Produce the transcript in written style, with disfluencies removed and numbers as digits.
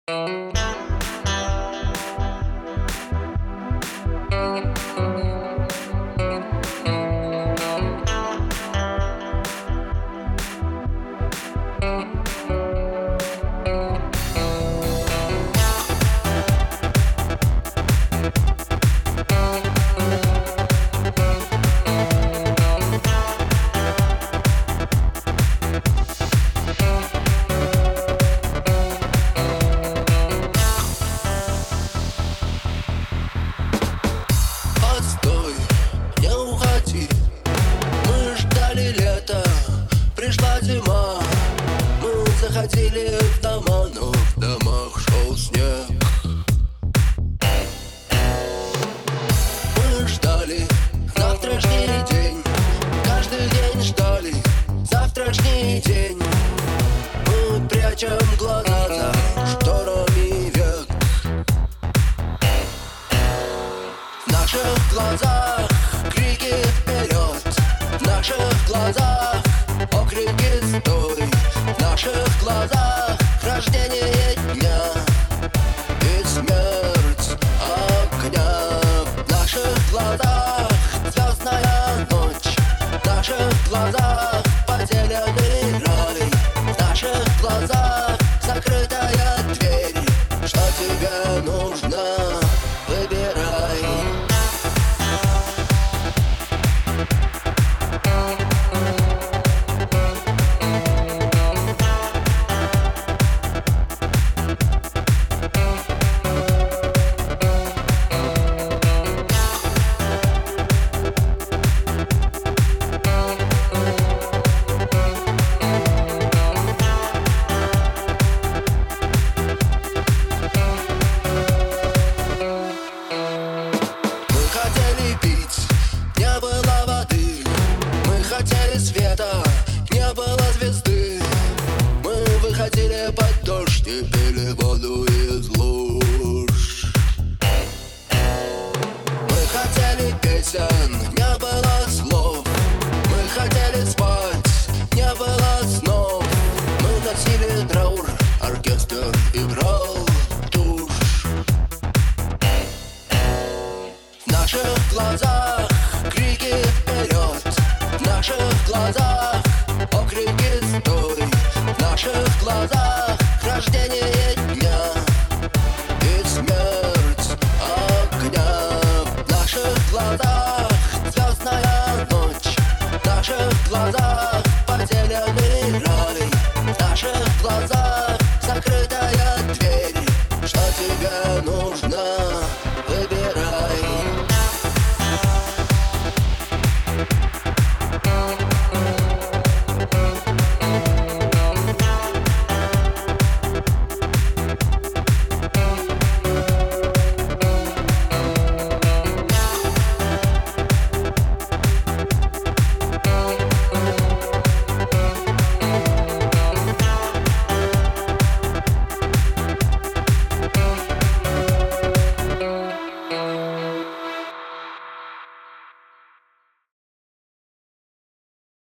Постой, не уходи. Мы ждали лета, пришла зима. Мы заходили в дома, но в домах шел снег. Мы ждали завтрашний день, каждый день ждали завтрашний день. Мы прячем глаза за шторами век. В наших глазах крики вперед, в наших глазах окрики стой, в наших глазах рождение дня и смерть огня. В наших глазах звездная ночь, в наших глазах потерянный рай, в наших глазах закрытая дверь. Что тебе нужно? Выбирай. Не было воды, мы хотели света, не было звезды. Мы выходили под дождь и пили воду из луж. Мы хотели песен, не было слов. Мы хотели спать, не было снов. Мы носили траур, оркестр играл тушь. В наших глазах крики вперед, в наших глазах окрики стой, в наших глазах рождение дня и смерть огня. В наших глазах звездная ночь, в наших глазах потерянный рай, в наших глазах закрытая дверь. Что тебе нужно?